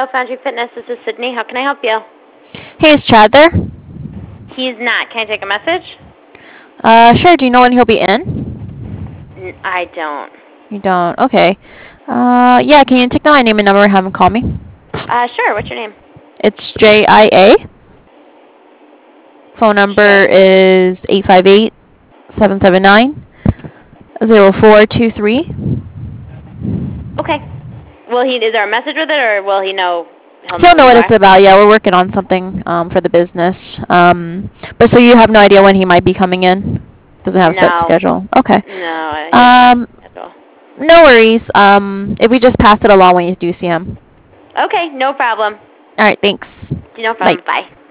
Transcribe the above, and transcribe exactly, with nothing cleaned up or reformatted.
Foundry Fitness. This is Sydney. How can I help you? Hey, is Chad there? He's not. Can I take a message? Uh, sure. Do you know when he'll be in? N I don't. You don't? Okay. Uh, yeah, can you take down my name and number and have him call me? Uh, sure. What's your name? It's J I A. Phone number is eight five eight, seven seven nine, zero four two three. Okay. Will he, is there a message with it, or will he know? He'll know, He'll know what why? it's about. Yeah, we're working on something um, for the business. Um, but so you have no idea when he might be coming in? Doesn't have a set No. schedule. Okay. No. Um, schedule. no worries. Um, if we just pass it along when you do see him. Okay. No problem. All right. Thanks. No problem. Bye. Bye.